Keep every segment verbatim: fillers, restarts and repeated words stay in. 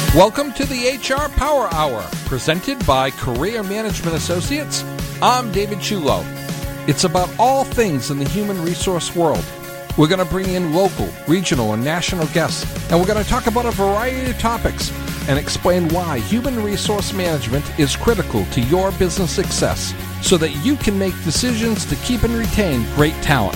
Welcome to the H R Power Hour, presented by Career Management Associates. I'm David Chulo. It's about all things in the human resource world. We're going to bring in local, regional, and national guests, and we're going to talk about a variety of topics and explain why human resource management is critical to your business success so that you can make decisions to keep and retain great talent.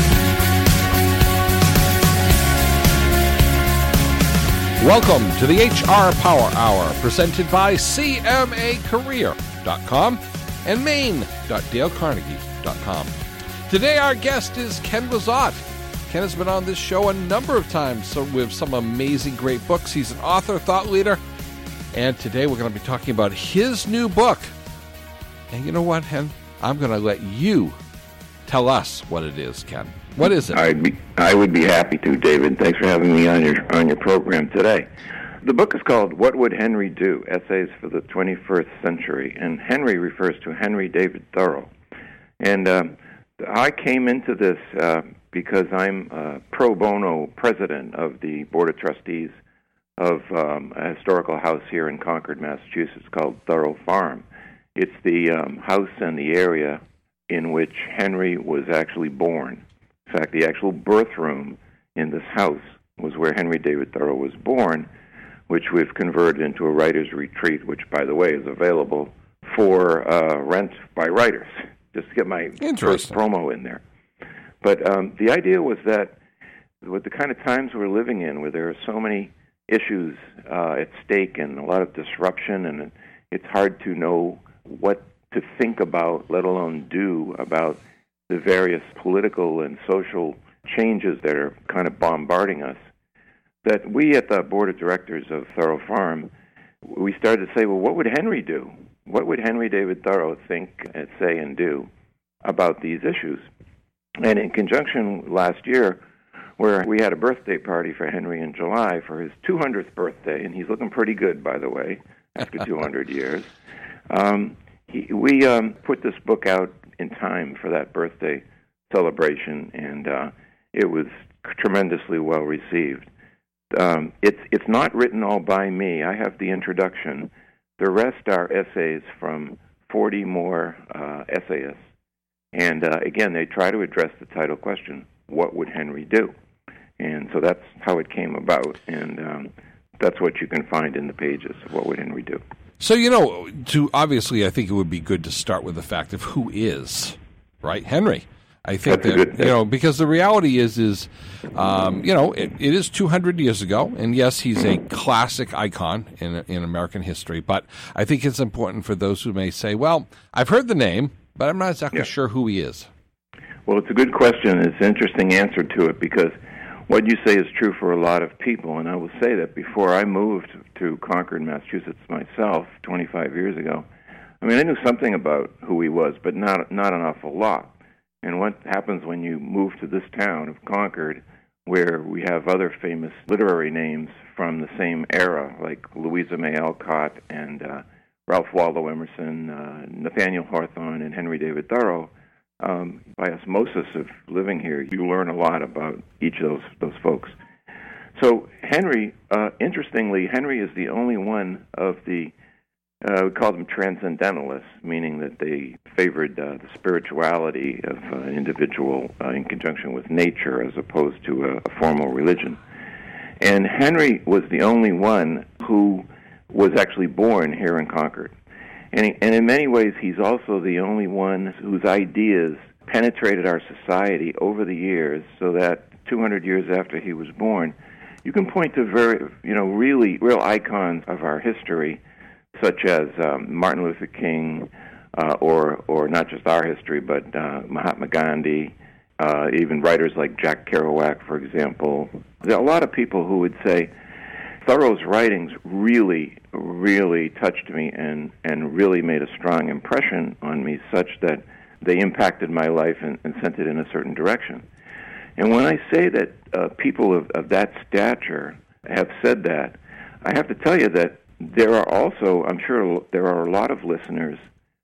Welcome to the H R Power Hour, presented by C M A Career dot com and Maine dot Dale Carnegie dot com. Today our guest is Ken Lizotte. Ken has been on this show a number of times so with some amazing great books. He's an author, thought leader, and today we're going to be talking about his new book. And you know what, Ken? I'm going to let you tell us what it is, Ken. What is it? I'd be, I would be happy to, David. Thanks for having me on your on your program today. The book is called What Would Henry Do? Essays for the twenty-first Century, and Henry refers to Henry David Thoreau. And um, I came into this uh, because I'm uh, pro bono president of the Board of Trustees of um, a historical house here in Concord, Massachusetts called Thoreau Farm. It's the um, house and the area in which Henry was actually born. In fact, the actual birth room in this house was where Henry David Thoreau was born, which we've converted into a writer's retreat, which, by the way, is available for uh, rent by writers, just to get my first promo in there. But um, the idea was that with the kind of times we're living in, where there are so many issues uh, at stake and a lot of disruption, and it's hard to know what to think about, let alone do, about the various political and social changes that are kind of bombarding us, that we at the board of directors of Thoreau Farm, we started to say, well, what would Henry do? What would Henry David Thoreau think, and say, and do about these issues? And in conjunction last year, where we had a birthday party for Henry in July for his two hundredth birthday, and he's looking pretty good, by the way, after two hundred years, um, he, we um, put this book out in time for that birthday celebration, and uh, it was tremendously well received. Um, it's it's not written all by me. I have the introduction. The rest are essays from forty more uh, essayists, and uh, again, they try to address the title question: what would Henry do? And so that's how it came about, and um, that's what you can find in the pages of What Would Henry Do? So, you know, to obviously, I think it would be good to start with the fact of who is, right, Henry. I think That's that, you know, because the reality is, is um, you know, it, it is two hundred years ago, and yes, he's a classic icon in in American history, but I think it's important for those who may say, well, I've heard the name, but I'm not exactly yeah. sure who he is. Well, it's a good question. It's an interesting answer to it, because what you say is true for a lot of people, and I will say that before I moved to Concord, Massachusetts myself twenty-five years ago, I mean, I knew something about who he was, but not not an awful lot. And what happens when you move to this town of Concord, where we have other famous literary names from the same era, like Louisa May Alcott and uh, Ralph Waldo Emerson, uh, Nathaniel Hawthorne, and Henry David Thoreau, Um, by osmosis of living here, you learn a lot about each of those those folks. So Henry, uh, interestingly, Henry is the only one of the, uh, we call them transcendentalists, meaning that they favored uh, the spirituality of uh, an individual uh, in conjunction with nature as opposed to a, a formal religion. And Henry was the only one who was actually born here in Concord. And, he, and in many ways, he's also the only one whose ideas penetrated our society over the years, so that two hundred years after he was born, you can point to very, you know, really real icons of our history, such as um, Martin Luther King, uh, or or not just our history, but uh, Mahatma Gandhi, uh, even writers like Jack Kerouac, for example. There are a lot of people who would say Thoreau's writings really, really touched me and, and really made a strong impression on me, such that they impacted my life and, and sent it in a certain direction. And when I say that uh, people of, of that stature have said that, I have to tell you that there are also, I'm sure there are a lot of listeners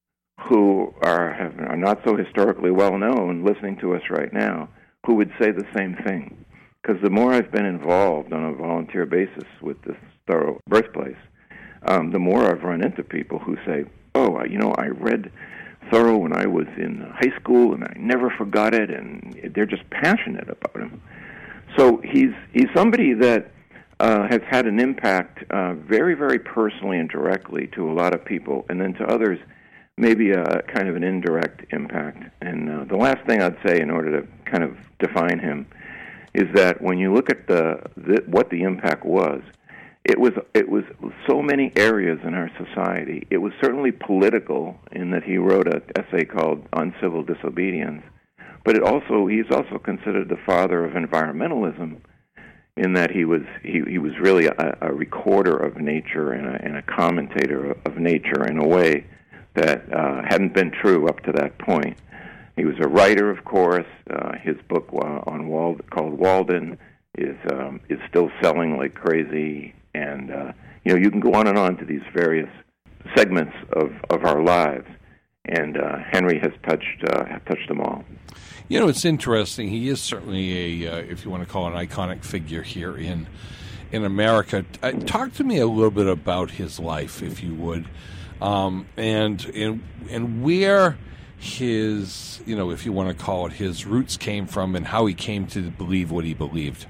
who are, have, are not so historically well known listening to us right now, who would say the same thing. Because the more I've been involved on a volunteer basis with this Thoreau birthplace, um, the more I've run into people who say, oh, you know, I read Thoreau when I was in high school, and I never forgot it, and they're just passionate about him. So he's he's somebody that uh, has had an impact uh, very, very personally and directly to a lot of people, and then to others, maybe a kind of an indirect impact. And uh, the last thing I'd say in order to kind of define him is that when you look at the, the what the impact was, It was it was so many areas in our society. It was certainly political in that he wrote an essay called Uncivil Disobedience, but it also he's also considered the father of environmentalism in that he was he, he was really a, a recorder of nature and a, and a commentator of nature in a way that uh, hadn't been true up to that point. He was a writer, of course. Uh, his book uh, on Wald, called Walden is um, is still selling like crazy. And, uh, you know, you can go on and on to these various segments of, of our lives, and uh, Henry has touched uh, touched them all. You know, it's interesting. He is certainly a, uh, if you want to call it an iconic figure here in in America. Uh, talk to me a little bit about his life, if you would, um, and, and, and where his, you know, if you want to call it, his roots came from and how he came to believe what he believed.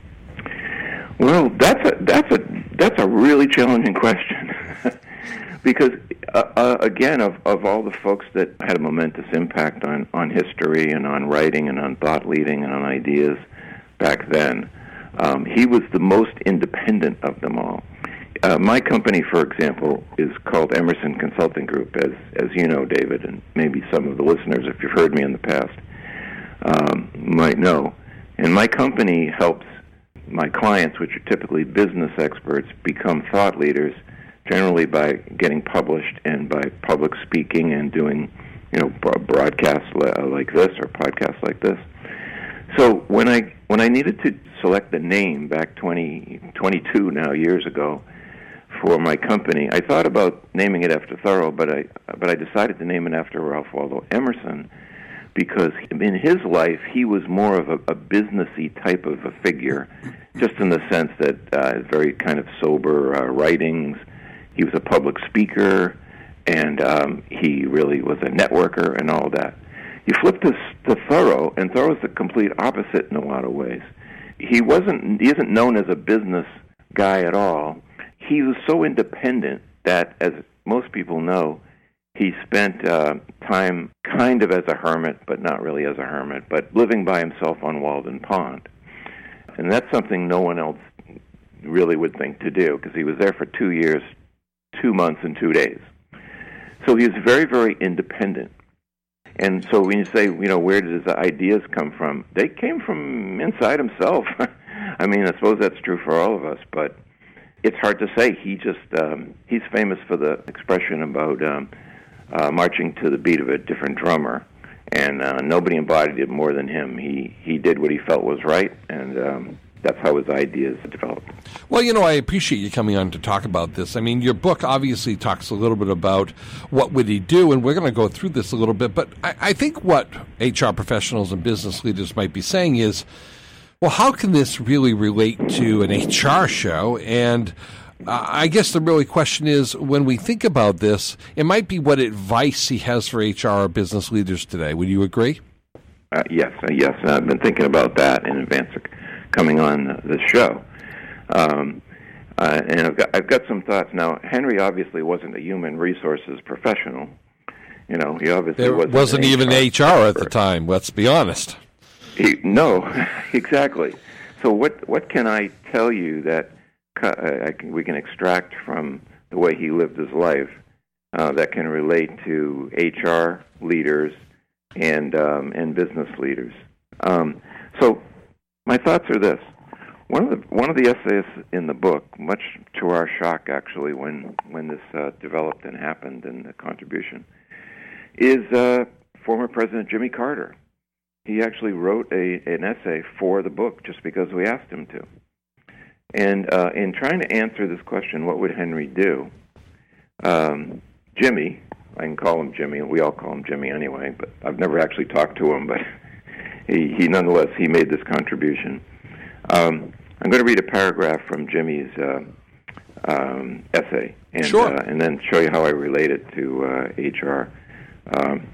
Well, that's a that's a that's a really challenging question, because uh, uh, again, of of all the folks that had a momentous impact on, on history and on writing and on thought leading and on ideas back then, um, he was the most independent of them all. Uh, my company, for example, is called Emerson Consulting Group, as as you know, David, and maybe some of the listeners, if you've heard me in the past, um, might know. And my company helps my clients, which are typically business experts, become thought leaders, generally by getting published and by public speaking and doing, you know, broadcasts like this or podcasts like this. So when I when I needed to select the name back twenty, twenty-two now years ago for my company, I thought about naming it after Thoreau, but I but I decided to name it after Ralph Waldo Emerson, because in his life, he was more of a, a businessy type of a figure, just in the sense that uh, very kind of sober uh, writings. He was a public speaker, and um, he really was a networker and all that. You flip this to Thoreau, and Thoreau's the complete opposite in a lot of ways. He wasn't. He isn't known as a business guy at all. He was so independent that, as most people know, he spent uh, time kind of as a hermit, but not really as a hermit, but living by himself on Walden Pond. And that's something no one else really would think to do, because he was there for two years, two months, and two days. So he was very, very independent. And so when you say, you know, where did his ideas come from? They came from inside himself. I mean, I suppose that's true for all of us, but it's hard to say. He just, um, he's famous for the expression about um, Uh, marching to the beat of a different drummer, and uh, nobody embodied it more than him. He he did what he felt was right, and um, that's how his ideas developed. Well, you know, I appreciate you coming on to talk about this. I mean, your book obviously talks a little bit about what would he do, and we're going to go through this a little bit, but I, I think what H R professionals and business leaders might be saying is, well, how can this really relate to an H R show? And Uh, I guess the really question is, when we think about this, it might be what advice he has for H R business leaders today. Would you agree? Uh, yes, uh, yes. I've been thinking about that in advance of coming on uh, this show. Um, uh, and I've got, I've got some thoughts. Now, Henry obviously wasn't a human resources professional. You know, he obviously there wasn't, wasn't even H R, H R at the time, let's be honest. He, no, exactly. So what what can I tell you that I can, we can extract from the way he lived his life uh, that can relate to H R leaders and um, and business leaders? Um, so my thoughts are this: one of the one of the essays in the book, much to our shock, actually, when when this uh, developed and happened, and the contribution, is uh, former President Jimmy Carter. He actually wrote a an essay for the book just because we asked him to. And uh, in trying to answer this question, what would Henry do? Um, Jimmy, I can call him Jimmy, we all call him Jimmy anyway, but I've never actually talked to him, but he, he nonetheless, he made this contribution. Um, I'm going to read a paragraph from Jimmy's uh, um, essay, and sure. uh, and then show you how I relate it to uh, H R. Um,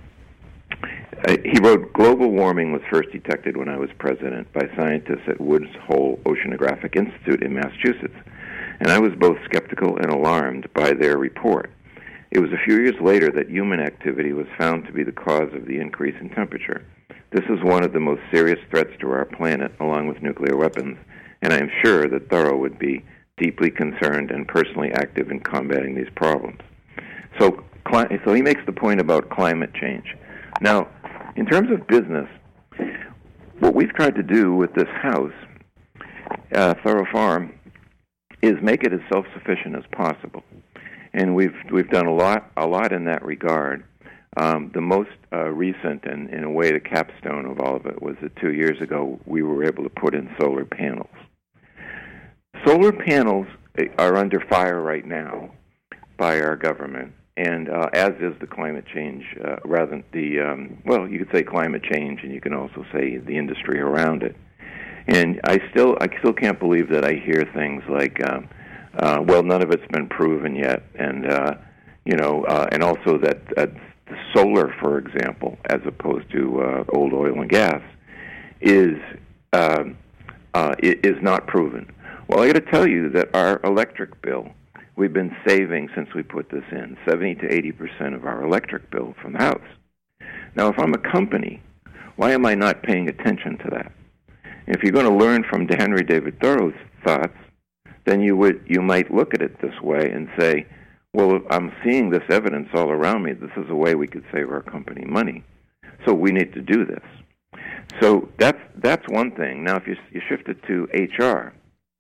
he wrote, "Global warming was first detected when I was president by scientists at Woods Hole Oceanographic Institute in Massachusetts, and I was both skeptical and alarmed by their report. It was a few years later that human activity was found to be the cause of the increase in temperature. This is one of the most serious threats to our planet, along with nuclear weapons, and I am sure that Thurow would be deeply concerned and personally active in combating these problems." So, so he makes the point about climate change. Now, in terms of business, what we've tried to do with this house, uh, Thurow Farm, is make it as self-sufficient as possible, and we've we've done a lot a lot in that regard. Um, the most uh, recent, and in a way, the capstone of all of it was that two years ago we were able to put in solar panels. Solar panels are under fire right now by our government, and uh, as is the climate change, uh, rather than the, um, well, you could say climate change, and you can also say the industry around it. And I still, I still can't believe that I hear things like, um, uh, well, none of it's been proven yet, and uh, you know, uh, and also that uh, solar, for example, as opposed to uh, old oil and gas, is uh, uh, is not proven. Well, I got to tell you that our electric bill, we've been saving since we put this in seventy to eighty percent of our electric bill from the house. Now, if I'm a company, why am I not paying attention to that? If you're going to learn from Henry David Thorow's thoughts, then you would you might look at it this way and say, well, I'm seeing this evidence all around me. This is a way we could save our company money. So we need to do this. So that's that's one thing. Now, if you you shift it to H R,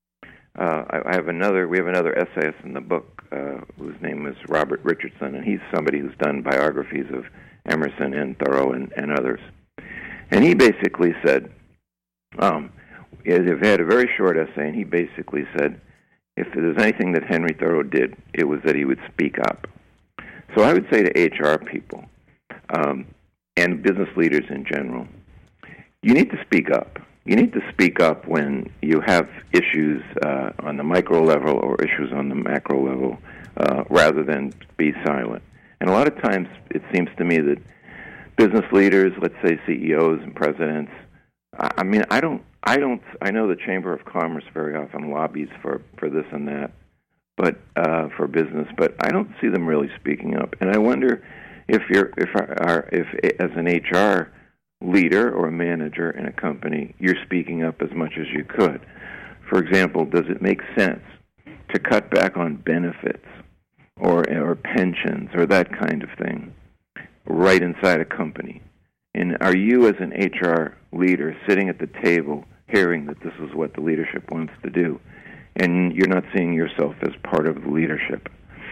uh, I, I have another. We have another essayist in the book uh, whose name is Robert Richardson, and he's somebody who's done biographies of Emerson and Thoreau and, and others. And he basically said, um, they've had a very short essay, and he basically said, if there's anything that Henry Thoreau did, it was that he would speak up. So I would say to H R people um, and business leaders in general, you need to speak up. You need to speak up when you have issues uh, on the micro level or issues on the macro level, uh, rather than be silent. And a lot of times it seems to me that business leaders, let's say C E Os and presidents, I mean, I don't, I don't, I know the Chamber of Commerce very often lobbies for, for this and that, but uh, for business, but I don't see them really speaking up. And I wonder if you're, if our, if as an H R leader or a manager in a company, you're speaking up as much as you could. For example, does it make sense to cut back on benefits or or pensions or that kind of thing right inside a company? And are you, as an H R leader, sitting at the table hearing that this is what the leadership wants to do, and you're not seeing yourself as part of the leadership?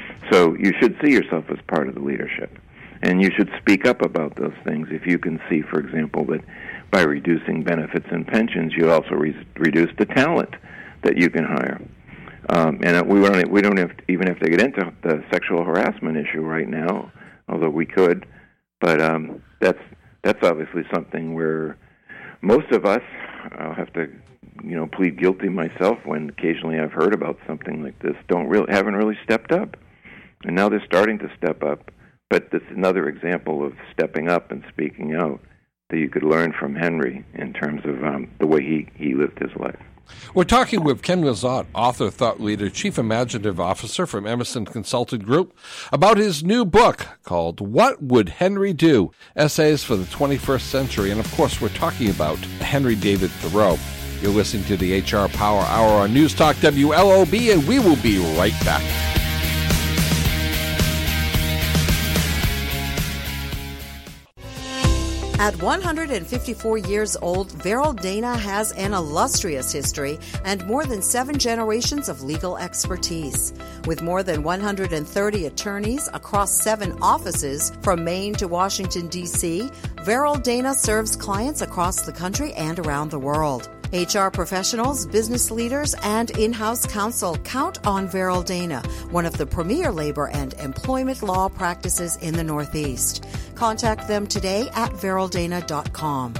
So you should see yourself as part of the leadership, and you should speak up about those things if you can see, for example, that by reducing benefits and pensions, you also re- reduce the talent that you can hire. Um, and we don't, we don't have to, even have to get into the sexual harassment issue right now, although we could, but um, that's That's obviously something where most of us, I'll have to, you know, plead guilty myself when occasionally I've heard about something like this, don't really haven't really stepped up, and now they're starting to step up. But this is another example of stepping up and speaking out that you could learn from Henry in terms of um, the way he, he lived his life. We're talking with Ken Lizotte, author, thought leader, chief imaginative officer from Emerson Consulting Group, about his new book called What Would Henry Do? Essays for the twenty-first Century. And, of course, we're talking about Henry David Thoreau. You're listening to the H R Power Hour on News Talk W L O B, and we will be right back. At one hundred fifty-four years old, Veryl Dana has an illustrious history and more than seven generations of legal expertise. With more than one hundred thirty attorneys across seven offices from Maine to Washington, D C, Veryl Dana serves clients across the country and around the world. H R professionals, business leaders, and in-house counsel count on Veryl Dana, one of the premier labor and employment law practices in the Northeast. Contact them today at veryl dana dot com.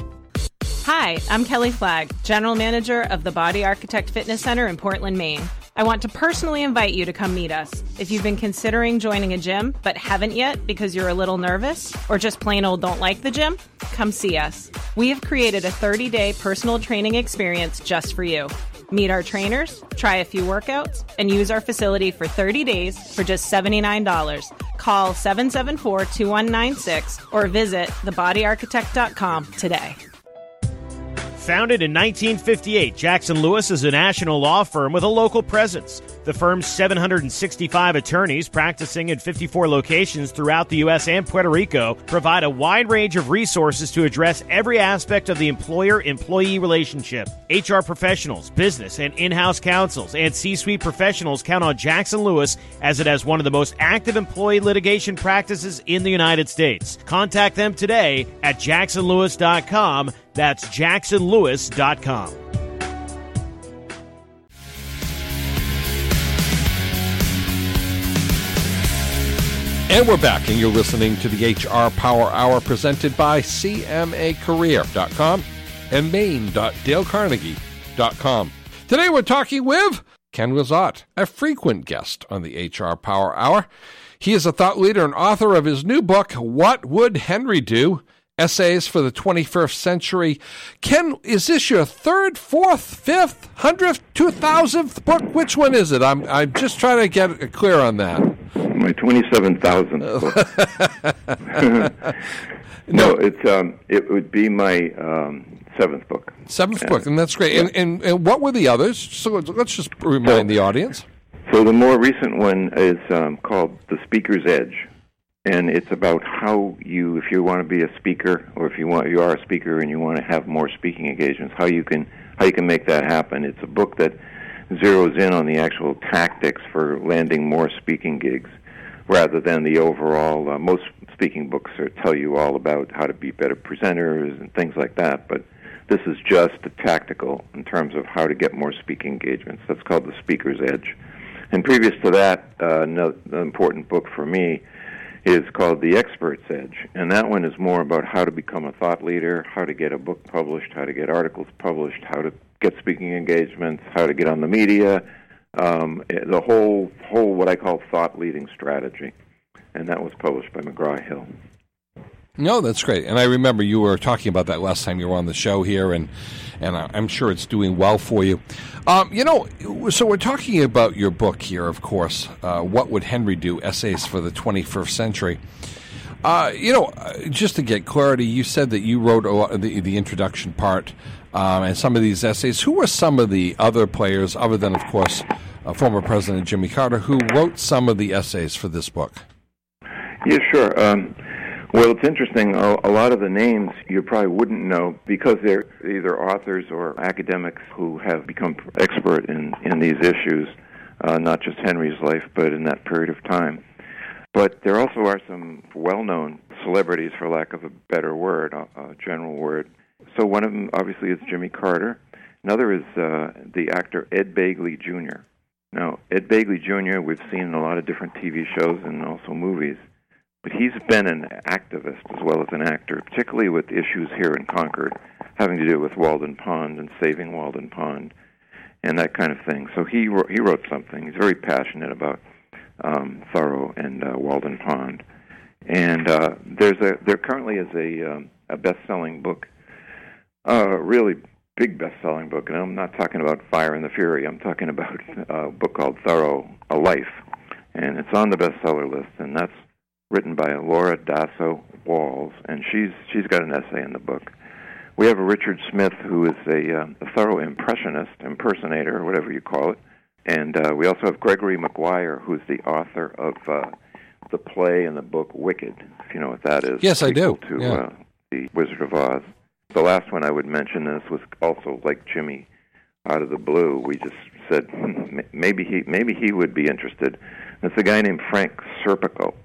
Hi, I'm Kelly Flagg, General Manager of the Body Architect Fitness Center in Portland, Maine. I want to personally invite you to come meet us. If you've been considering joining a gym but haven't yet because you're a little nervous or just plain old don't like the gym, come see us. We have created a thirty-day personal training experience just for you. Meet our trainers, try a few workouts, and use our facility for thirty days for just seventy-nine dollars. Call seven seven four, two one nine six or visit the body architect dot com today. Founded in nineteen fifty-eight, Jackson Lewis is a national law firm with a local presence. The firm's seven hundred sixty-five attorneys practicing in fifty-four locations throughout the U S and Puerto Rico provide a wide range of resources to address every aspect of the employer-employee relationship. H R professionals, business and in-house counsels, and C-suite professionals count on Jackson Lewis as it has one of the most active employee litigation practices in the United States. Contact them today at jackson lewis dot com. That's jackson lewis dot com. And we're back, and you're listening to the H R Power Hour presented by C M A career dot com and maine dot dale carnegie dot com. Today we're talking with Ken Lizotte, a frequent guest on the H R Power Hour. He is a thought leader and author of his new book, What Would Henry Do? Essays for the twenty-first Century. Ken, is this your third, fourth, fifth, hundredth, two thousandth book? Which one is it? I'm I'm just trying to get clear on that. My twenty-seven thousandth book. no, it's um, it would be my um, seventh book. Seventh yeah. book, and that's great. Yeah. And, and and what were the others? So let's just remind so, the audience. So the more recent one is um, called The Speaker's Edge. And it's about how you, if you want to be a speaker, or if you want, you are a speaker and you want to have more speaking engagements, how you can how you can make that happen. It's a book that zeroes in on the actual tactics for landing more speaking gigs, rather than the overall. Uh, most speaking books are, tell you all about how to be better presenters and things like that, but this is just a tactical in terms of how to get more speaking engagements. That's called The Speaker's Edge. And previous to that, uh, no, an important book for me is called The Expert's Edge, and that one is more about how to become a thought leader, how to get a book published, how to get articles published, how to get speaking engagements, how to get on the media, um, the whole, whole what I call thought leading strategy, and that was published by McGraw-Hill. No, that's great. And I remember you were talking about that last time you were on the show here, and and I'm sure it's doing well for you. Um, you know, so we're talking about your book here, of course, uh, What Would Henry Do? Essays for the twenty-first Century. Uh, you know, just to get clarity, you said that you wrote a lot of the, the introduction part um, and some of these essays. Who were some of the other players, other than, of course, uh, former President Jimmy Carter, who wrote some of the essays for this book? Yeah, sure. Um, Well, it's interesting. A lot of the names you probably wouldn't know because they're either authors or academics who have become expert in, in these issues, uh, not just Henry's life, but in that period of time. But there also are some well-known celebrities, for lack of a better word, a, a general word. So one of them, obviously, is Jimmy Carter. Another is uh, the actor Ed Begley Junior Now, Ed Begley Junior we've seen in a lot of different T V shows and also movies. But he's been an activist as well as an actor, particularly with issues here in Concord, having to do with Walden Pond and saving Walden Pond and that kind of thing. So he wrote, he wrote something. He's very passionate about um, Thoreau and uh, Walden Pond. And uh, there's a there currently is a um, a best-selling book, a uh, really big best-selling book, and I'm not talking about Fire and the Fury. I'm talking about a book called Thoreau, A Life, and it's on the bestseller list, and that's written by Laura Dasso Walls, and she's she's got an essay in the book. We have a Richard Smith, who is a, uh, a thorough impressionist, impersonator, or whatever you call it, and uh, we also have Gregory Maguire, who's the author of uh, the play and the book Wicked, if you know what that is. Yes, I do. To yeah. uh, The Wizard of Oz. The last one I would mention, this was also like Jimmy, out of the blue. We just said hmm, maybe he maybe he would be interested. It's a guy named Frank Serpico.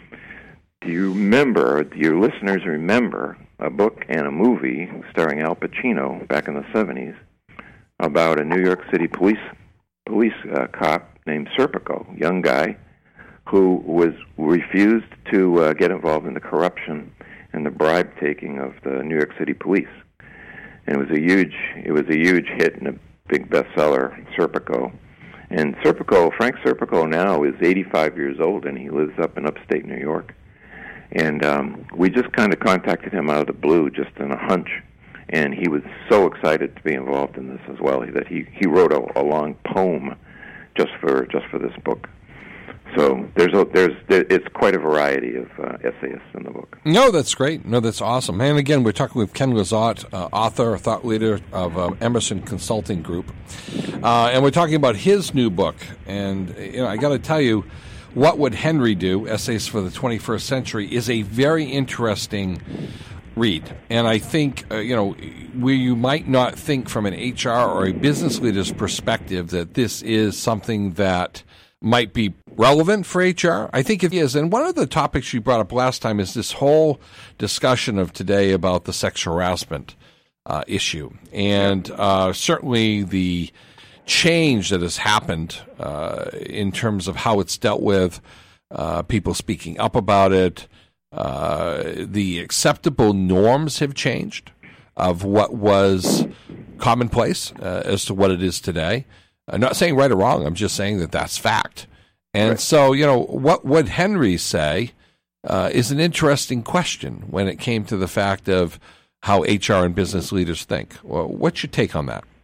Do you remember, do your listeners remember, a book and a movie starring Al Pacino back in the seventies about a New York City police police uh, cop named Serpico, young guy, who was refused to uh, get involved in the corruption and the bribe-taking of the New York City police. And it was a huge, it was a huge hit and a big bestseller, Serpico. And Serpico, Frank Serpico now is eighty-five years old, and he lives up in upstate New York. And um, we just kind of contacted him out of the blue, just on a hunch. And he was so excited to be involved in this as well that he, he wrote a, a long poem just for just for this book. So there's a, there's there, it's quite a variety of uh, essayists in the book. No, that's great. No, that's awesome. And again, we're talking with Ken Lizotte, uh, author, thought leader of um, Emerson Consulting Group, uh, and we're talking about his new book. And you know, I got to tell you, What Would Henry Do? Essays for the twenty-first Century is a very interesting read. And I think, uh, you know, where you might not think from an H R or a business leader's perspective that this is something that might be relevant for H R, I think it is. And one of the topics you brought up last time is this whole discussion of today about the sexual harassment uh, issue. And uh, certainly the change that has happened uh, in terms of how it's dealt with, uh, people speaking up about it, uh, the acceptable norms have changed of what was commonplace uh, as to what it is today. I'm not saying right or wrong. I'm just saying that that's fact. And right. So, you know, what would Henry say uh, is an interesting question when it came to the fact of how H R and business leaders think. Well, what's your take on that?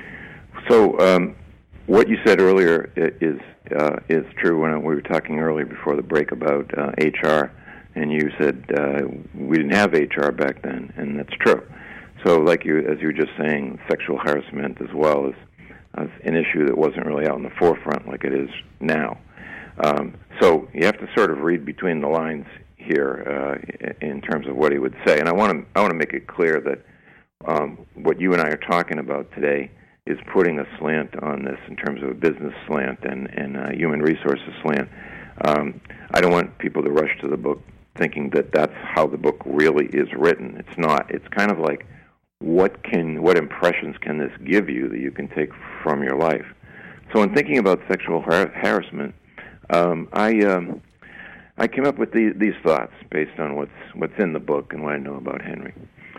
So, um, what you said earlier is uh, is true. When we were talking earlier before the break about uh, H R, and you said uh, we didn't have H R back then, and that's true. So, like you, as you were just saying, sexual harassment as well is uh, an issue that wasn't really out in the forefront like it is now. Um, so you have to sort of read between the lines here uh, in terms of what he would say. And I want to I want to make it clear that um, what you and I are talking about today is putting a slant on this in terms of a business slant and, and a human resources slant. Um, I don't want people to rush to the book thinking that that's how the book really is written. It's not. It's kind of like, what can what impressions can this give you that you can take from your life? So in thinking about sexual har- harassment, um, I um, I came up with the, these thoughts based on what's what's in the book and what I know about Henry.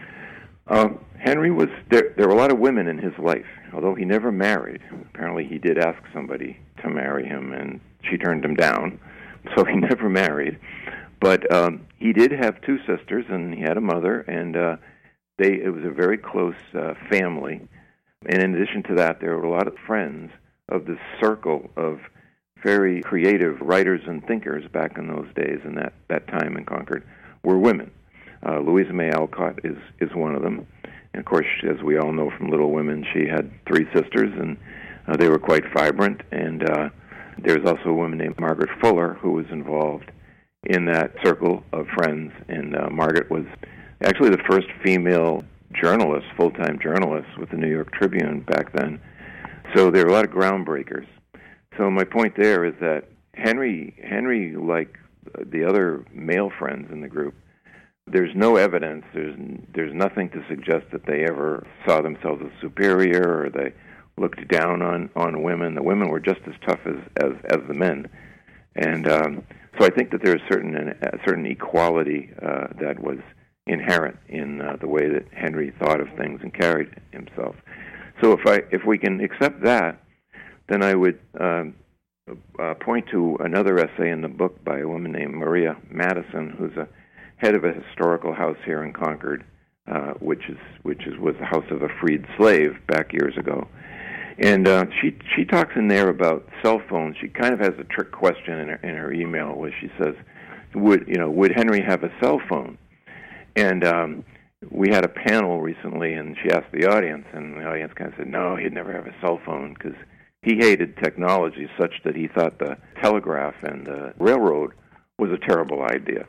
Um, Henry was there. There were a lot of women in his life, although he never married. Apparently, he did ask somebody to marry him, and she turned him down, so he never married. But um, he did have two sisters, and he had a mother, and uh, they it was a very close uh, family. And in addition to that, there were a lot of friends of this circle of very creative writers and thinkers back in those days, and that, that time in Concord, were women. Uh, Louisa May Alcott is, is one of them. And, of course, as we all know from Little Women, she had three sisters, and uh, they were quite vibrant. And uh, there's also a woman named Margaret Fuller who was involved in that circle of friends. And uh, Margaret was actually the first female journalist, full-time journalist with the New York Tribune back then. So there were a lot of groundbreakers. So my point there is that Henry, Henry, like the other male friends in the group, there's no evidence, there's there's nothing to suggest that they ever saw themselves as superior or they looked down on, on women. The women were just as tough as, as, as the men. And um, so I think that there's certain a certain equality uh, that was inherent in uh, the way that Henry thought of things and carried himself. So if I if we can accept that, then I would um, uh, point to another essay in the book by a woman named Maria Madison, who's a head of a historical house here in Concord, uh, which is which is was the house of a freed slave back years ago. And uh, she she talks in there about cell phones. She kind of has a trick question in her in her email where she says, "Would you know? Would Henry have a cell phone?" And um, we had a panel recently, and she asked the audience, and the audience kind of said, "No, he'd never have a cell phone because he hated technology such that he thought the telegraph and the railroad was a terrible idea."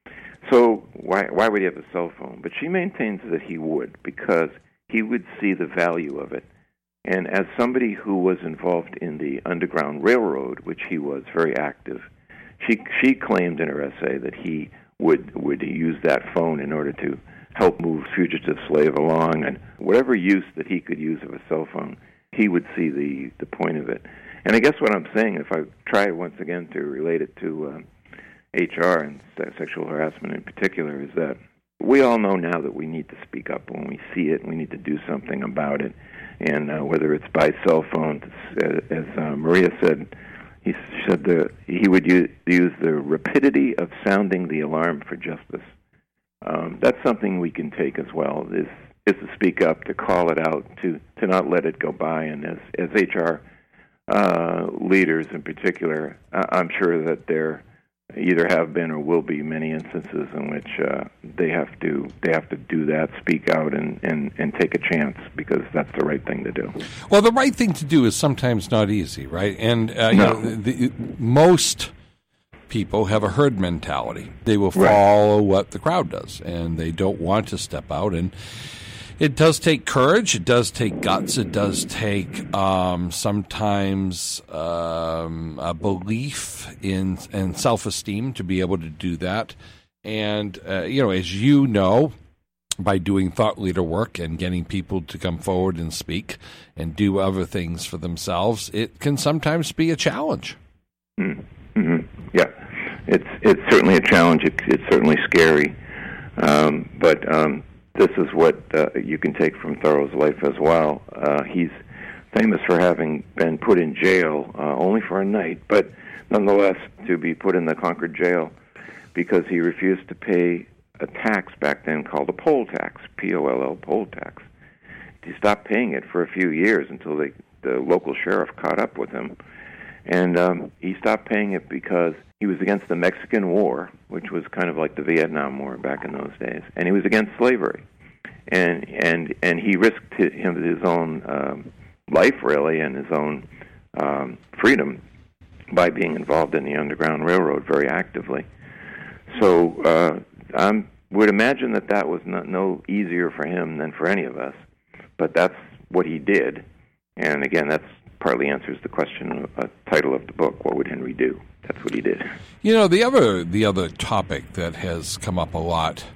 So why why would he have a cell phone? But she maintains that he would, because he would see the value of it. And as somebody who was involved in the Underground Railroad, which he was very active, she she claimed in her essay that he would would use that phone in order to help move fugitive slave along, and whatever use that he could use of a cell phone, he would see the, the point of it. And I guess what I'm saying, if I try once again to relate it to um, H R and sexual harassment in particular, is that we all know now that we need to speak up when we see it, and we need to do something about it. and uh, whether it's by cell phone, as uh, Maria said, he said the, he would use, use the rapidity of sounding the alarm for justice. Um, that's something we can take as well, is, is to speak up, to call it out, to, to not let it go by. And as, as H R uh, leaders in particular, uh, I'm sure that there either have been or will be many instances in which uh, they have to they have to do that, speak out, and, and, and take a chance, because that's the right thing to do. Well, the right thing to do is sometimes not easy, right? And uh, you no. know, the, most people have a herd mentality. They will follow right. what the crowd does, and they don't want to step out. And it does take courage. It does take guts. It does take um, sometimes um, a belief in and self-esteem to be able to do that. And, uh, you know, as you know, by doing thought leader work and getting people to come forward and speak and do other things for themselves, it can sometimes be a challenge. Mm-hmm. Yeah, it's it's certainly a challenge. It, it's certainly scary, um, but um, this is what uh, you can take from Thoreau's life as well. Uh, he's famous for having been put in jail uh, only for a night, but nonetheless to be put in the Concord jail because he refused to pay a tax back then called a poll tax, P O L L, poll tax. He stopped paying it for a few years until they, the local sheriff caught up with him. And um, he stopped paying it because he was against the Mexican War, which was kind of like the Vietnam War back in those days, and he was against slavery. And and and he risked him his own um, life, really, and his own um, freedom by being involved in the Underground Railroad very actively. So uh, I would imagine that that was not, no easier for him than for any of us, but that's what he did. And again, that's partly answers the question, uh, title of the book, What Would Henry Do? That's what he did. You know, the other the other topic that has come up a lot,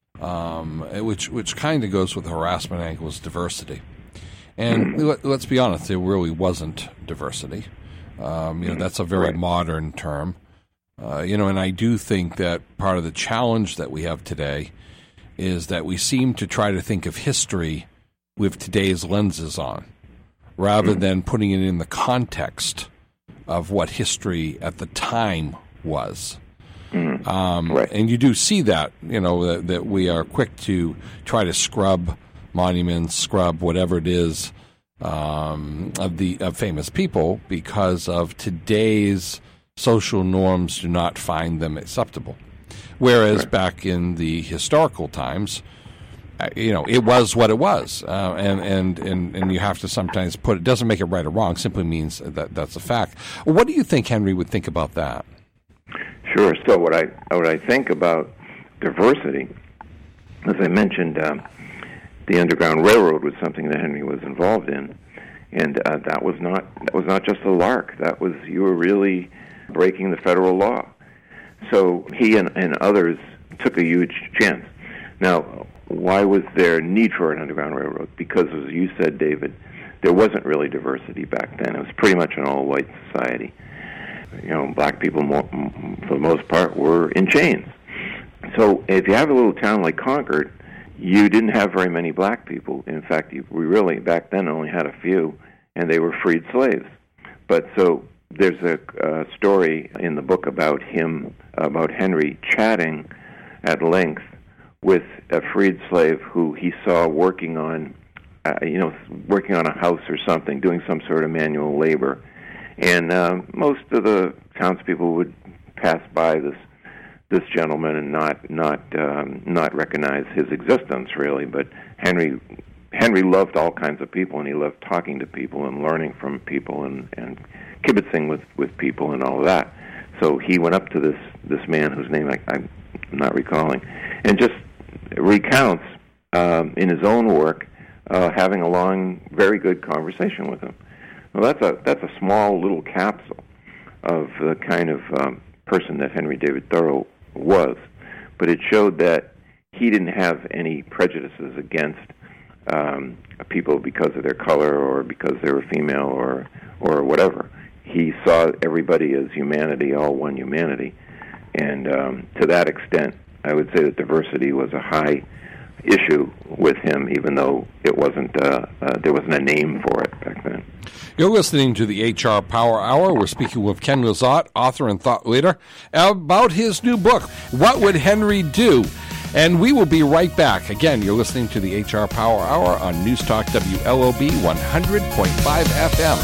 um, which which kind of goes with the harassment angle, is diversity. And mm-hmm. let, let's be honest, there really wasn't diversity. Um, you know, that's a very right. modern term. Uh, you know, and I do think that part of the challenge that we have today is that we seem to try to think of history with today's lenses on, rather than putting it in the context of what history at the time was. Mm-hmm. Um, right. And you do see that, you know, that, that we are quick to try to scrub monuments, scrub whatever it is um, of the of famous people because of today's social norms do not find them acceptable. Whereas right. back in the historical times, you know, it was what it was, uh, and, and, and, and you have to sometimes put it, doesn't make it right or wrong, simply means that that's a fact. What do you think Henry would think about that? Sure. So what I what I think about diversity, as I mentioned, um, the Underground Railroad was something that Henry was involved in, and uh, that was not that was not just a lark. That was, you were really breaking the federal law. So he and, and others took a huge chance. Now, why was there need for an Underground Railroad? Because, as you said, David, there wasn't really diversity back then. It was pretty much an all-white society. You know, black people, more, for the most part, were in chains. So if you have a little town like Concord, you didn't have very many black people. In fact, you, we really, back then, only had a few, and they were freed slaves. But so there's a, a story in the book about him, about Henry chatting at length with a freed slave who he saw working on, uh, you know, working on a house or something, doing some sort of manual labor. And uh, most of the townspeople would pass by this this gentleman and not not um, not recognize his existence, really. But Henry Henry loved all kinds of people, and he loved talking to people and learning from people and, and kibitzing with, with people and all of that. So he went up to this, this man whose name I, I'm not recalling, and just recounts um, in his own work uh, having a long, very good conversation with him. Well, that's a that's a small little capsule of the kind of um, person that Henry David Thoreau was, but it showed that he didn't have any prejudices against um, people because of their color or because they were female or or whatever. He saw everybody as humanity, all one humanity, and um, to that extent, I would say that diversity was a high issue with him, even though it wasn't uh, uh, there wasn't a name for it back then. You're listening to the H R Power Hour. We're speaking with Ken Lizotte, author and thought leader, about his new book, What Would Henry Do? And we will be right back. Again, you're listening to the H R Power Hour on News Talk W L O B one hundred point five F M.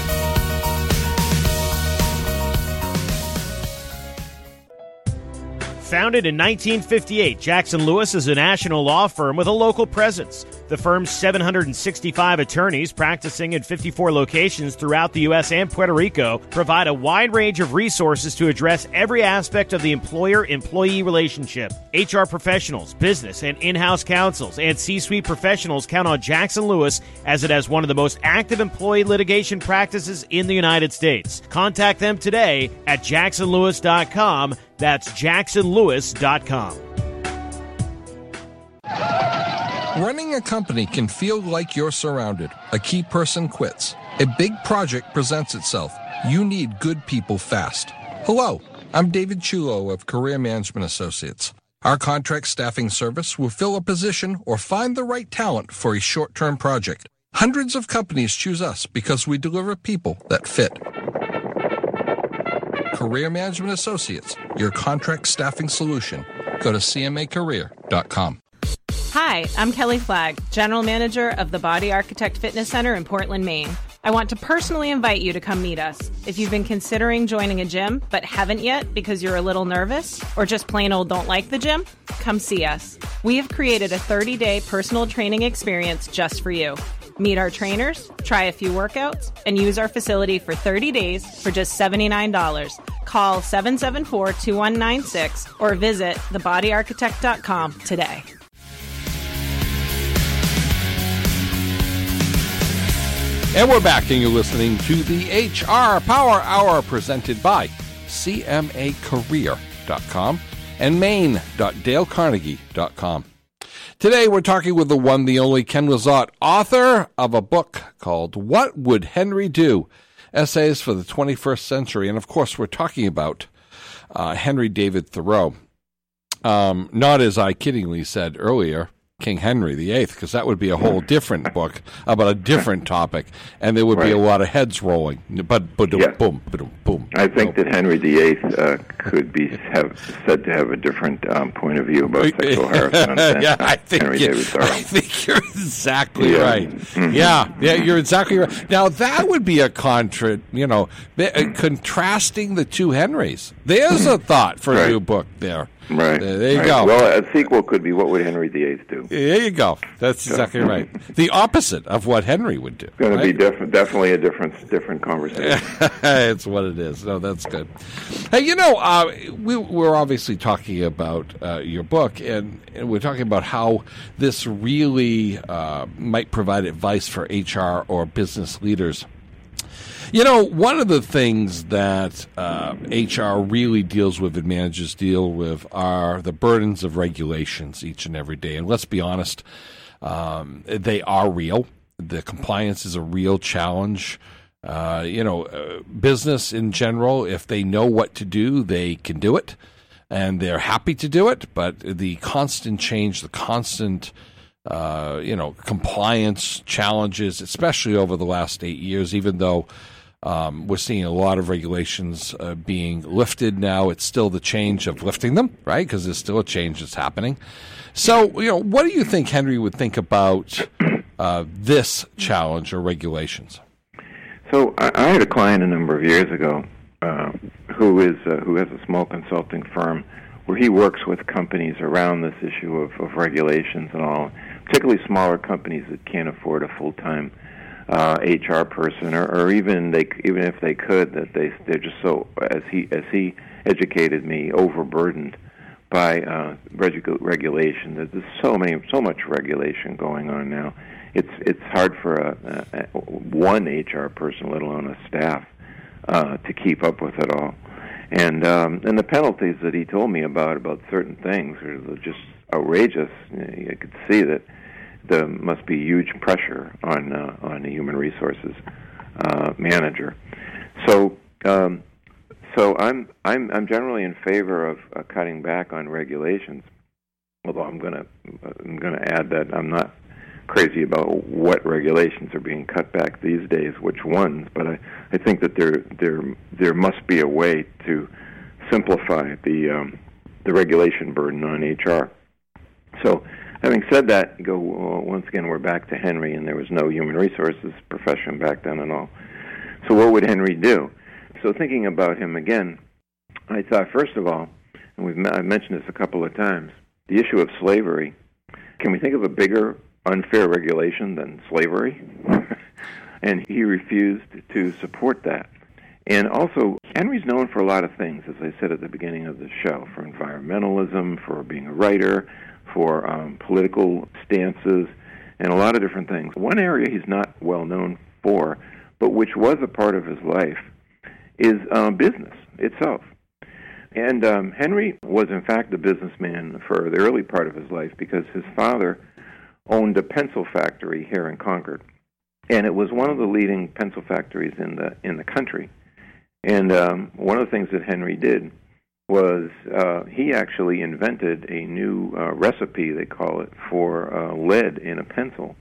Founded in nineteen fifty-eight, Jackson Lewis is a national law firm with a local presence. The firm's seven hundred sixty-five attorneys practicing in fifty-four locations throughout the U S and Puerto Rico provide a wide range of resources to address every aspect of the employer-employee relationship. H R professionals, business and in-house counsels, and C-suite professionals count on Jackson Lewis as it has one of the most active employee litigation practices in the United States. Contact them today at jackson lewis dot com. That's jackson lewis dot com. Running a company can feel like you're surrounded. A key person quits. A big project presents itself. You need good people fast. Hello, I'm David Chulo of Career Management Associates. Our contract staffing service will fill a position or find the right talent for a short-term project. Hundreds of companies choose us because we deliver people that fit. Career Management Associates, your contract staffing solution. Go to c m a career dot com. Hi, I'm Kelly Flagg, General Manager of the Body Architect Fitness Center in Portland, Maine. I want to personally invite you to come meet us. If you've been considering joining a gym but haven't yet because you're a little nervous or just plain old don't like the gym, come see us. We have created a thirty-day personal training experience just for you. Meet our trainers, try a few workouts, and use our facility for thirty days for just seventy-nine dollars. Call seven seven four, two one nine six or visit the body architect dot com today. And we're back, and you're listening to the H R Power Hour presented by c m a career dot com and maine dot dale carnegie dot com. Today, we're talking with the one, the only Ken Lizotte, author of a book called What Would Henry Do? Essays for the twenty-first Century. And, of course, we're talking about uh, Henry David Thoreau. Um, not, as I kiddingly said earlier, King Henry the Eighth, because that would be a whole different book about a different topic, and there would right. be a lot of heads rolling. But, but yeah. boom, boom, boom. I think boom. that Henry the Eighth uh, could be have, said to have a different um, point of view about sexual harassment than yeah, I think Henry you, David Thoreau. I think you're exactly yeah. right. Mm-hmm. Yeah, yeah, you're exactly right. Now, that would be a contra, you know, contrasting the two Henrys. There's a thought for right. a new book there. Right. There, there you right. go. Well, a sequel could be What Would Henry the Eighth Do? There you go. That's exactly right. The opposite of what Henry would do. It's going right? to be def- definitely a different different conversation. It's what it is. No, that's good. Hey, you know, uh, we, we're obviously talking about uh, your book, and, and we're talking about how this really uh, might provide advice for H R or business leaders. You know, one of the things that uh, H R really deals with and managers deal with are the burdens of regulations each and every day. And let's be honest, um, they are real. The compliance is a real challenge. Uh, you know, uh, business in general, if they know what to do, they can do it. And they're happy to do it. But the constant change, the constant uh, you know, compliance challenges, especially over the last eight years, even though Um, we're seeing a lot of regulations uh, being lifted now. It's still the change of lifting them, right? Because there's still a change that's happening. So, you know, what do you think Henry would think about uh, this challenge or regulations? So I, I had a client a number of years ago uh, who is uh, who has a small consulting firm where he works with companies around this issue of, of regulations and all, particularly smaller companies that can't afford a full-time Uh, H R person, or, or even they, even if they could, that they they're just so, as he as he educated me, overburdened by uh, regu- regulation. There's so many, so much regulation going on now. It's it's hard for a, a, a one H R person, let alone a staff, uh, to keep up with it all. And um, and the penalties that he told me about about certain things are just outrageous. You could see that there must be huge pressure on uh, on the human resources uh, manager. So um, so I'm I'm I'm generally in favor of uh, cutting back on regulations, although I'm going to I'm going to add that I'm not crazy about what regulations are being cut back these days, which ones, but I, I think that there there there must be a way to simplify the um, the regulation burden on H R. So, having said that, you go well, once again we're back to Henry, and there was no human resources profession back then and all. So what would Henry do? So thinking about him again, I thought first of all, and we've I've mentioned this a couple of times, the issue of slavery. Can we think of a bigger unfair regulation than slavery? And he refused to support that. And also, Henry's known for a lot of things, as I said at the beginning of the show, for environmentalism, for being a writer, for um, political stances, and a lot of different things. One area he's not well known for, but which was a part of his life, is uh, business itself. And um, Henry was, in fact, a businessman for the early part of his life because his father owned a pencil factory here in Concord. And it was one of the leading pencil factories in the in the country. And um, one of the things that Henry did was uh, he actually invented a new uh, recipe, they call it, for uh, lead in a pencil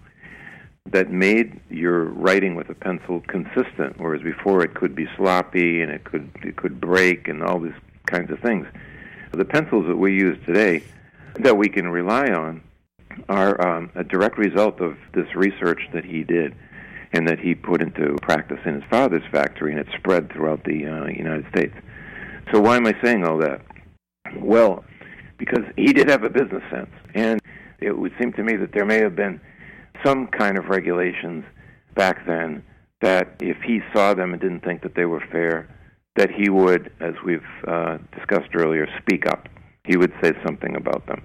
that made your writing with a pencil consistent, whereas before it could be sloppy and it could it could break and all these kinds of things. The pencils that we use today that we can rely on are um, a direct result of this research that he did and that he put into practice in his father's factory, and it spread throughout the uh, United States. So why am I saying all that? Well, because he did have a business sense, and it would seem to me that there may have been some kind of regulations back then that if he saw them and didn't think that they were fair, that he would, as we've uh, discussed earlier, speak up. He would say something about them.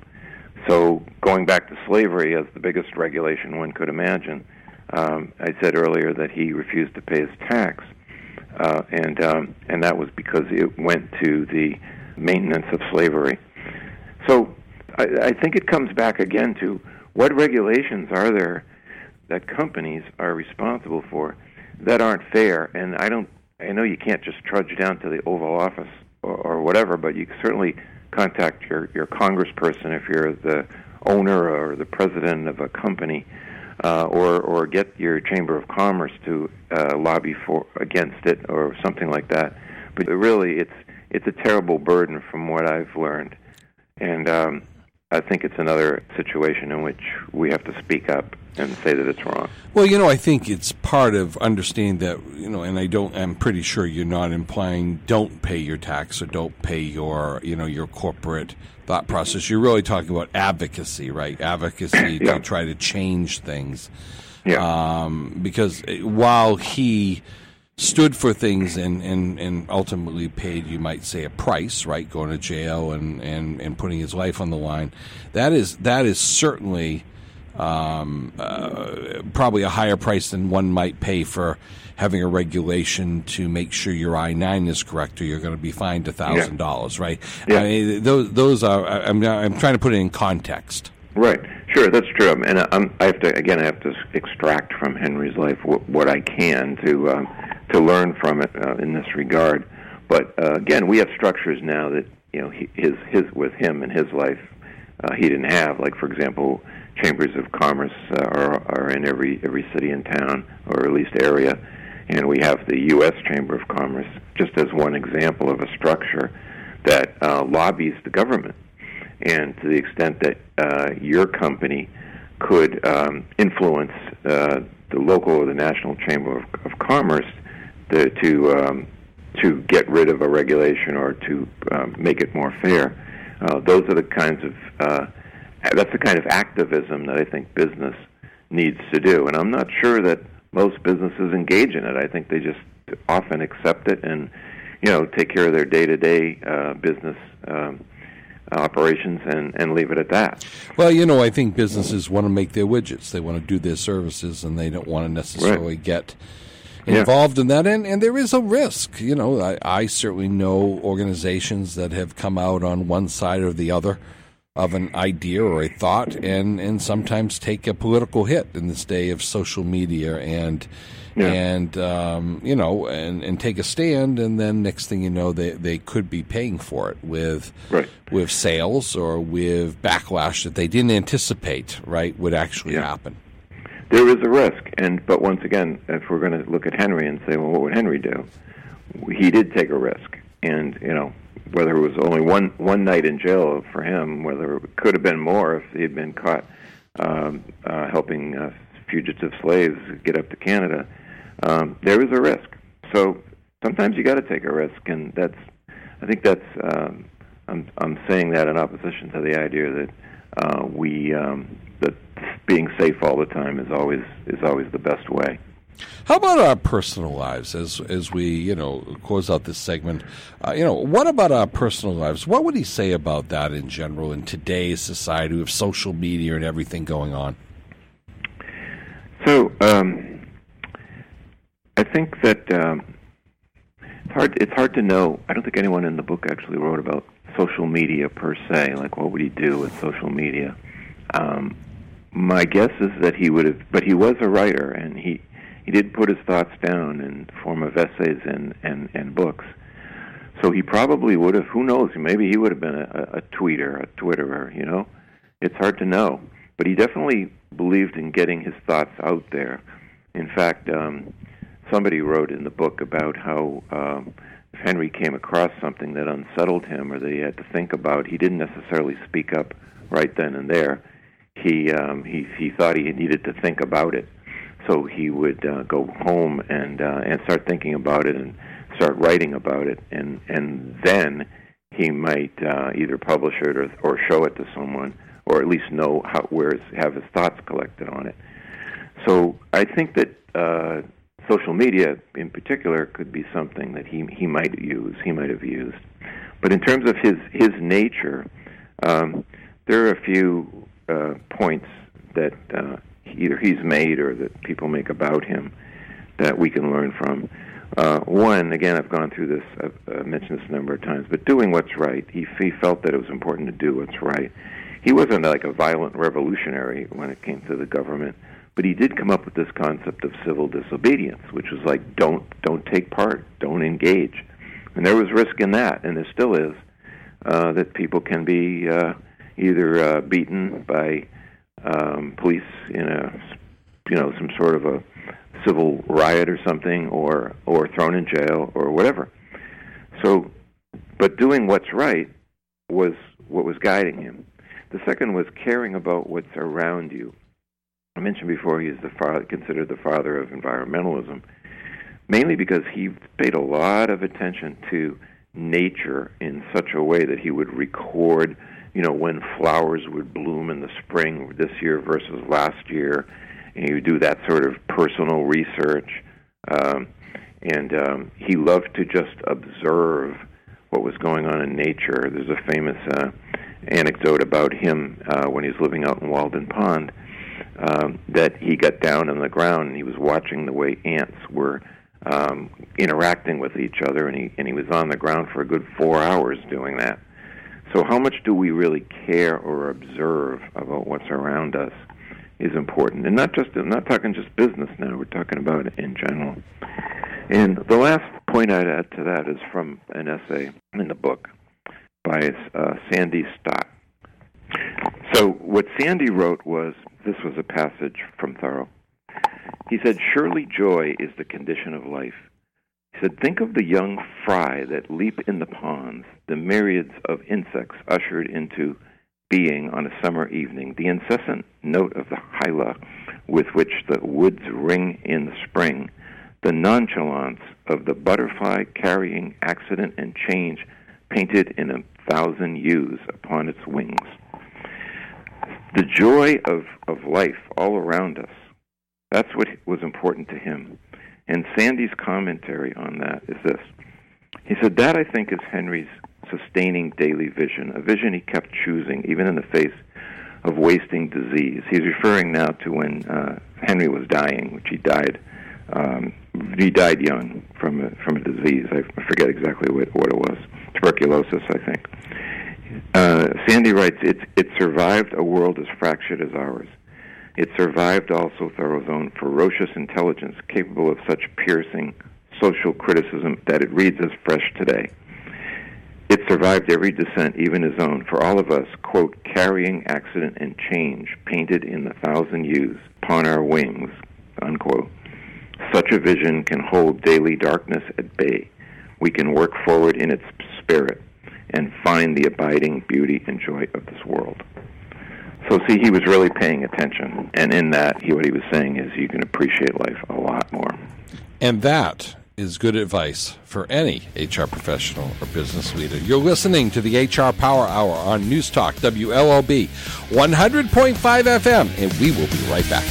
So going back to slavery as the biggest regulation one could imagine, um, I said earlier that he refused to pay his tax, uh, and um, and that was because it went to the maintenance of slavery. So I, I think it comes back again to what regulations are there that companies are responsible for that aren't fair. And I don't. I know you can't just trudge down to the Oval Office or, or whatever, but you can certainly contact your, your congressperson if you're the owner or the president of a company, uh, or or get your Chamber of Commerce to uh, lobby for against it or something like that. But really, it's it's a terrible burden from what I've learned, and um, I think it's another situation in which we have to speak up and say that it's wrong. Well, you know, I think it's part of understanding that, you know, and I don't, I'm pretty sure you're not implying don't pay your tax or don't pay your, you know, your corporate thought process. You're really talking about advocacy, right? Advocacy yeah. to try to change things. Yeah. Um, because while he stood for things and, and, and ultimately paid, you might say, a price, right, going to jail and, and, and putting his life on the line, that is that is certainly um, uh, probably a higher price than one might pay for having a regulation to make sure your I nine is correct, or you're going to be fined one thousand dollars, yeah. right? Yeah. I mean, those, those are, I'm, I'm trying to put it in context. Right. Sure, that's true. And I'm, I have to, again, I have to extract from Henry's life what, what I can to um, to learn from it uh, in this regard. But uh, again, we have structures now that, you know, he, his his with him in his life uh, he didn't have. Like, for example, chambers of commerce uh, are are in every every city and town, or at least area, and we have the U S Chamber of Commerce just as one example of a structure that uh, lobbies the government. And to the extent that uh, your company could um, influence uh, the local or the national chamber of, of commerce to to, um, to get rid of a regulation or to um, make it more fair, uh, those are the kinds of uh, that's the kind of activism that I think business needs to do. And I'm not sure that most businesses engage in it. I think they just often accept it and, you know, take care of their day-to-day uh, business Um, operations and, and leave it at that. Well, you know, I think businesses want to make their widgets. They want to do their services, and they don't want to necessarily right. get involved yeah. in that. And, and there is a risk. You know, I, I certainly know organizations that have come out on one side or the other of an idea or a thought, and, and sometimes take a political hit in this day of social media, and yeah. and um, you know, and, and take a stand, and then next thing you know, they, they could be paying for it with right. with sales or with backlash that they didn't anticipate, right, would actually yeah. happen. There is a risk, and but once again, if we're going to look at Henry and say, well, what would Henry do? He did take a risk, and you know, whether it was only one one night in jail for him, whether it could have been more if he had been caught um, uh, helping uh, fugitive slaves get up to Canada, um, there is a risk. So sometimes you got to take a risk, and that's I think that's um, I'm I'm saying that in opposition to the idea that uh, we um, that being safe all the time is always is always the best way. How about our personal lives as as we, you know, close out this segment? Uh, you know, what about our personal lives? What would he say about that in general in today's society with social media and everything going on? So, um, I think that um, it's hard. It's hard to know. I don't think anyone in the book actually wrote about social media per se. Like, what would he do with social media? Um, my guess is that he would have. But he was a writer, and he. He did put his thoughts down in the form of essays and, and, and books. So he probably would have, who knows, maybe he would have been a, a tweeter, a twitterer, you know? It's hard to know. But he definitely believed in getting his thoughts out there. In fact, um, somebody wrote in the book about how um, if Henry came across something that unsettled him or that he had to think about, he didn't necessarily speak up right then and there. He, um, he, he thought he needed to think about it. So he would uh, go home and uh, and start thinking about it and start writing about it, and and then he might uh, either publish it or or show it to someone, or at least know how where his, have his thoughts collected on it. So I think that uh, social media, in particular, could be something that he he might use, he might have used. But in terms of his his nature, um, there are a few uh, points that. Uh, either he's made or that people make about him that we can learn from. Uh, one, again, I've gone through this, I've uh, mentioned this a number of times, but doing what's right. He, he felt that it was important to do what's right. He wasn't like a violent revolutionary when it came to the government, but he did come up with this concept of civil disobedience, which was like, don't don't take part, don't engage. And there was risk in that, and there still is, uh, that people can be uh, either uh, beaten by Um, police in a, you know, some sort of a civil riot or something, or or thrown in jail or whatever. So, but doing what's right was what was guiding him. The second was caring about what's around you. I mentioned before he is the father, considered the father of environmentalism, mainly because he paid a lot of attention to nature in such a way that he would record, you know, when flowers would bloom in the spring this year versus last year, and he would do that sort of personal research. Um, and um, he loved to just observe what was going on in nature. There's a famous uh, anecdote about him uh, when he was living out in Walden Pond, um, that he got down on the ground and he was watching the way ants were um, interacting with each other, and he and he was on the ground for a good four hours doing that. So how much do we really care or observe about what's around us is important. And not just, I'm not talking just business now, we're talking about it in general. And the last point I'd add to that is from an essay in the book by uh, Sandy Stott. So what Sandy wrote was, this was a passage from Thoreau. He said, "Surely joy is the condition of life. He said, think of the young fry that leap in the ponds, the myriads of insects ushered into being on a summer evening, the incessant note of the hyla with which the woods ring in the spring, the nonchalance of the butterfly carrying accident and change painted in a thousand hues upon its wings. The joy of, of life all around us, that's what was important to him." And Sandy's commentary on that is this. He said, that, I think, is Henry's sustaining daily vision, a vision he kept choosing, even in the face of wasting disease. He's referring now to when uh, Henry was dying, which he died. Um, he died young from a, from a disease. I forget exactly what, what it was. Tuberculosis, I think. Uh, Sandy writes, it, it survived a world as fractured as ours. It survived also Thoreau's own ferocious intelligence, capable of such piercing social criticism that it reads as fresh today. It survived every dissent, even his own, for all of us, quote, carrying accident and change, painted in the thousand hues upon our wings, unquote. Such a vision can hold daily darkness at bay. We can work forward in its spirit and find the abiding beauty and joy of this world. So, see, he was really paying attention, and in that, he, what he was saying is you can appreciate life a lot more. And that is good advice for any H R professional or business leader. You're listening to the H R Power Hour on News Talk, W L O B, one hundred point five F M, and we will be right back.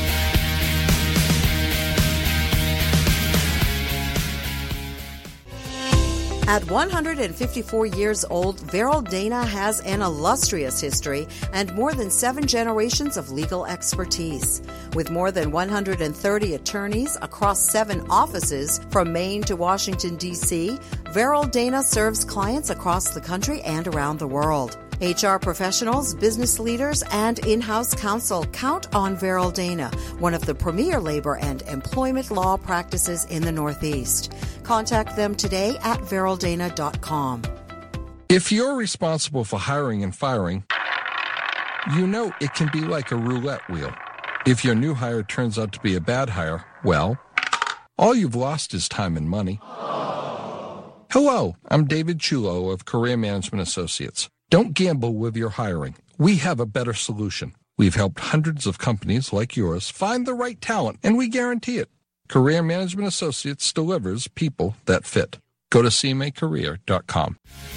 At one hundred fifty-four years old, Verrill Dana has an illustrious history and more than seven generations of legal expertise. With more than one hundred thirty attorneys across seven offices from Maine to Washington, D C, Verrill Dana serves clients across the country and around the world. H R professionals, business leaders, and in-house counsel count on Verrill Dana, one of the premier labor and employment law practices in the Northeast. Contact them today at verrill dana dot com. If you're responsible for hiring and firing, you know it can be like a roulette wheel. If your new hire turns out to be a bad hire, well, all you've lost is time and money. Hello, I'm David Chulo of Career Management Associates. Don't gamble with your hiring. We have a better solution. We've helped hundreds of companies like yours find the right talent, and we guarantee it. Career Management Associates delivers people that fit. Go to c m a career dot com.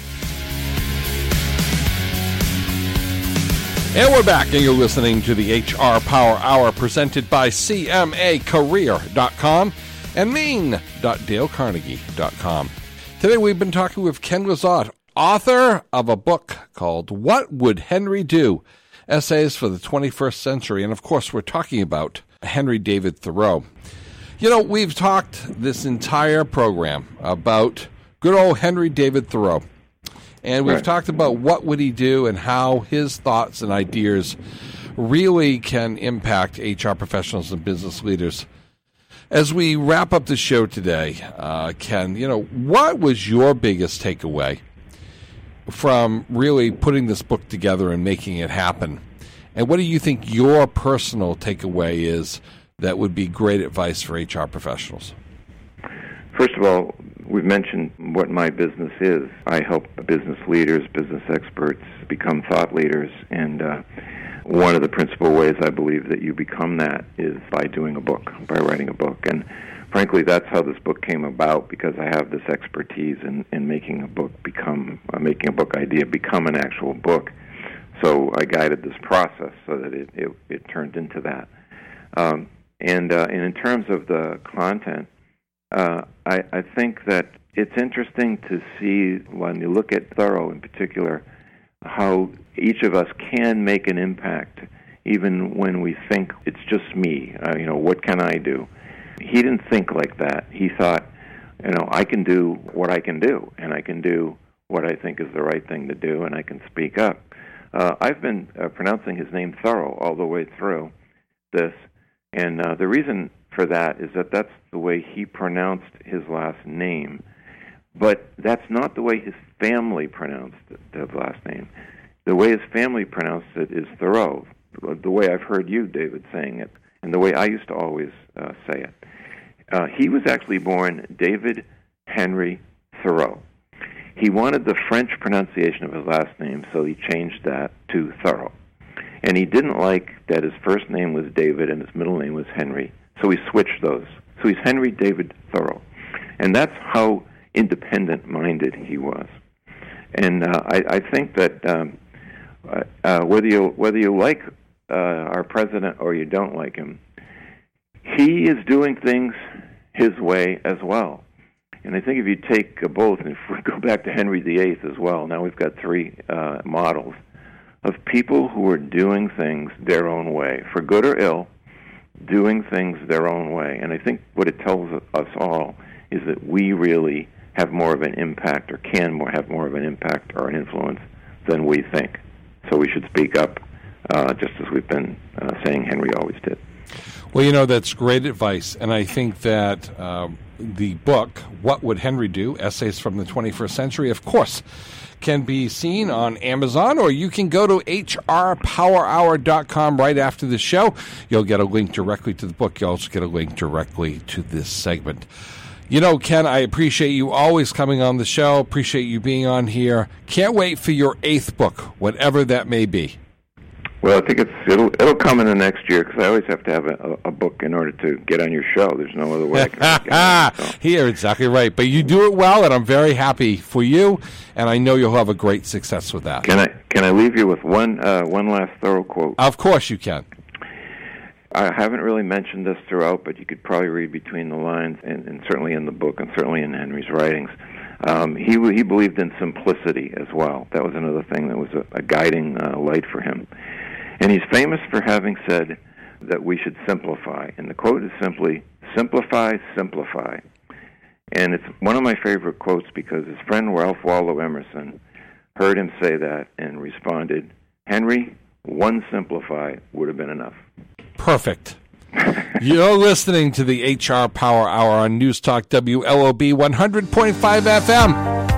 And we're back, and you're listening to the H R Power Hour presented by c m a career dot com and maine dot dale carnegie dot com. Today we've been talking with Ken Lizotte, author of a book called What Would Henry Do? Essays for the twenty-first Century. And, of course, we're talking about Henry David Thoreau. You know, we've talked this entire program about good old Henry David Thoreau. And we've right. talked about what would he do and how his thoughts and ideas really can impact H R professionals and business leaders. As we wrap up the show today, uh, Ken, you know, what was your biggest takeaway from really putting this book together and making it happen? And what do you think your personal takeaway is that would be great advice for H R professionals? First of all, we've mentioned what my business is. I help business leaders, business experts become thought leaders, and uh, one of the principal ways I believe that you become that is by doing a book, by writing a book. And frankly, that's how this book came about, because I have this expertise in, in making a book become, uh, making a book idea become an actual book. So I guided this process so that it, it, it turned into that. Um, and, uh, and in terms of the content, uh, I, I think that it's interesting to see, when you look at Thoreau in particular, how each of us can make an impact, even when we think it's just me. Uh, you know, what can I do? He didn't think like that. He thought, you know, I can do what I can do, and I can do what I think is the right thing to do, and I can speak up. Uh, I've been uh, pronouncing his name Thoreau all the way through this, and uh, the reason for that is that that's the way he pronounced his last name, but that's not the way his family pronounced the last name. The way his family pronounced it is Thoreau, the way I've heard you, David, saying it, and the way I used to always uh, say it. Uh, he was actually born David Henry Thoreau. He wanted the French pronunciation of his last name, so he changed that to Thoreau. And he didn't like that his first name was David and his middle name was Henry, so he switched those. So he's Henry David Thoreau. And that's how independent-minded he was. And uh, I, I think that um, uh, whether you whether you like uh, our president or you don't like him, he is doing things his way as well. And I think if you take uh, both, and if we go back to Henry the Eighth as well, now we've got three uh, models of people who are doing things their own way, for good or ill, doing things their own way. And I think what it tells us all is that we really have more of an impact, or can more have more of an impact or an influence than we think. So we should speak up, uh, just as we've been uh, saying Henry always did. Well, you know, that's great advice, and I think that um, the book, What Would Henry Do? Essays from the twenty-first Century, of course, can be seen on Amazon, or you can go to H R power hour dot com right after the show. You'll get a link directly to the book. You'll also get a link directly to this segment. You know, Ken, I appreciate you always coming on the show. Appreciate you being on here. Can't wait for your eighth book, whatever that may be. Well, I think it's it'll it'll come in the next year, because I always have to have a, a book in order to get on your show. There's no other way I can get on. So. You're exactly right. But you do it well, and I'm very happy for you, and I know you'll have a great success with that. Can I can I leave you with one uh, one last thorough quote? Of course you can. I haven't really mentioned this throughout, but you could probably read between the lines, and, and certainly in the book, and certainly in Henry's writings. Um, he he believed in simplicity as well. That was another thing that was a, a guiding uh, light for him. And he's famous for having said that we should simplify. And the quote is simply, simplify, simplify. And it's one of my favorite quotes because his friend Ralph Waldo Emerson heard him say that and responded, Henry, one simplify would have been enough. Perfect. You're listening to the H R Power Hour on News Talk W L O B one hundred point five F M.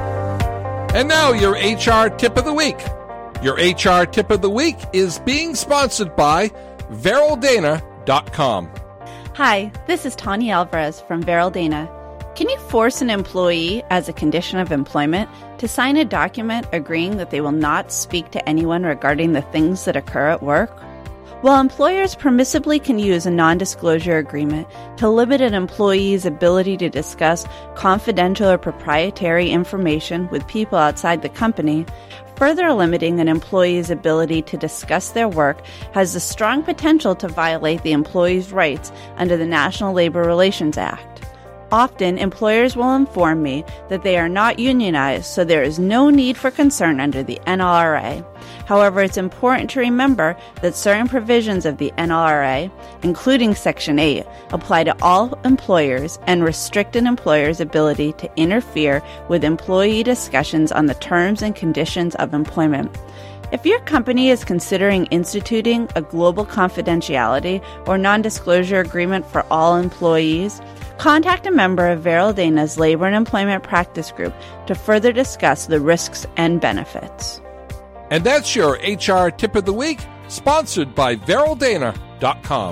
And now your H R Tip of the Week. Your H R Tip of the Week is being sponsored by Veryl Dana dot com. Hi, this is Tanya Alvarez from Veryl Dana. Can you force an employee, as a condition of employment, to sign a document agreeing that they will not speak to anyone regarding the things that occur at work? While employers permissibly can use a non-disclosure agreement to limit an employee's ability to discuss confidential or proprietary information with people outside the company, further limiting an employee's ability to discuss their work has the strong potential to violate the employee's rights under the National Labor Relations Act. Often, employers will inform me that they are not unionized, so there is no need for concern under the N L R A. However, it's important to remember that certain provisions of the N L R A, including Section eight, apply to all employers and restrict an employer's ability to interfere with employee discussions on the terms and conditions of employment. If your company is considering instituting a global confidentiality or non-disclosure agreement for all employees, contact a member of Veryl Dana's Labor and Employment Practice Group to further discuss the risks and benefits. And that's your H R Tip of the Week, sponsored by Veryl Dana dot com.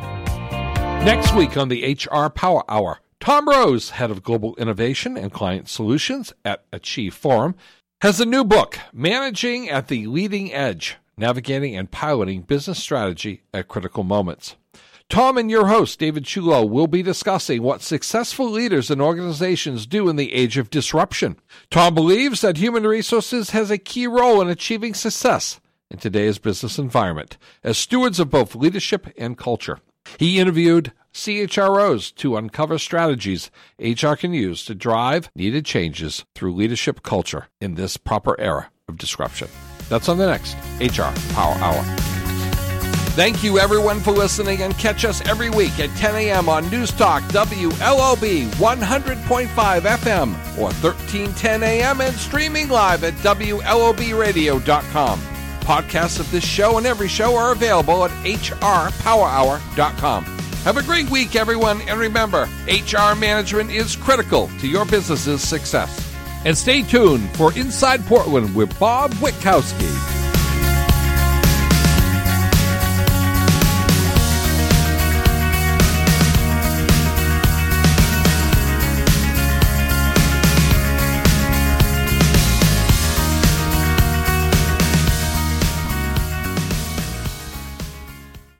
Next week on the H R Power Hour, Tom Rose, Head of Global Innovation and Client Solutions at Achieve Forum, has a new book, Managing at the Leading Edge, Navigating and Piloting Business Strategy at Critical Moments. Tom and your host, David Chulo, will be discussing what successful leaders and organizations do in the age of disruption. Tom believes that human resources has a key role in achieving success in today's business environment as stewards of both leadership and culture. He interviewed C H R Os to uncover strategies H R can use to drive needed changes through leadership culture in this proper era of disruption. That's on the next H R Power Hour. Thank you, everyone, for listening, and catch us every week at ten a.m. on News Talk W L O B one hundred point five F M or thirteen ten a.m. and streaming live at W L O B radio dot com. Podcasts of this show and every show are available at H R power hour dot com. Have a great week, everyone, and remember, H R management is critical to your business's success. And stay tuned for Inside Portland with Bob Witkowski.